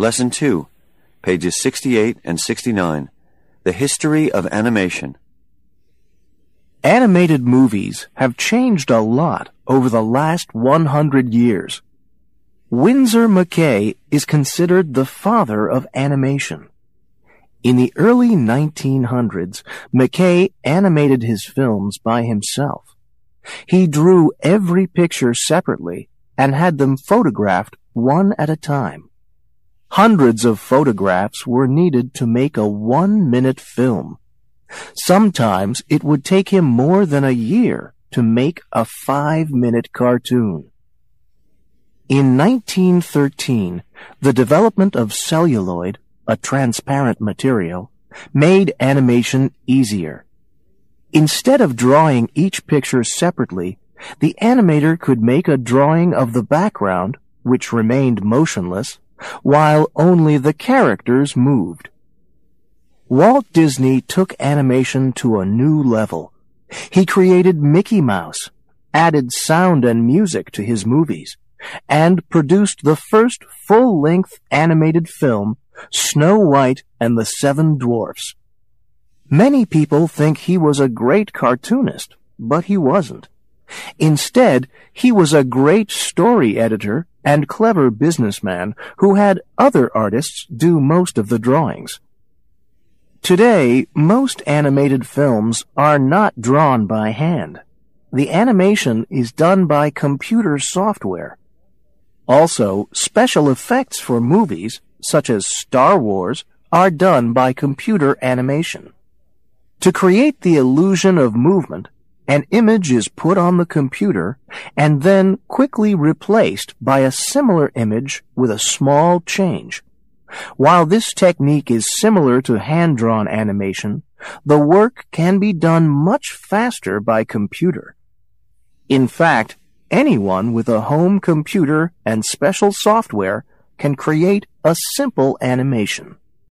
Lesson 2, pages 68 and 69. The History of Animation. Animated movies have changed a lot over the last 100 years. Winsor McCay is considered the father of animation. In the early 1900s, McCay animated his films by himself. He drew every picture separately and had them photographed one at a time. Hundreds of photographs were needed to make a 1-minute film. Sometimes it would take him more than a year to make a 5-minute cartoon. In 1913, the development of celluloid, a transparent material, made animation easier. Instead of drawing each picture separately, the animator could make a drawing of the background, which remained motionless, while only the characters moved. Walt Disney took animation to a new level. He created Mickey Mouse, added sound and music to his movies, and produced the first full-length animated film, Snow White and the Seven Dwarfs. Many people think he was a great cartoonist, but he wasn't. Instead, he was a great story editor and clever businessman who had other artists do most of the drawings. Today, most animated films are not drawn by hand. The animation is done by computer software. Also, special effects for movies, such as Star Wars, are done by computer animation. To create the illusion of movement, an image is put on the computer and then quickly replaced by a similar image with a small change. While this technique is similar to hand-drawn animation, the work can be done much faster by computer. In fact, anyone with a home computer and special software can create a simple animation.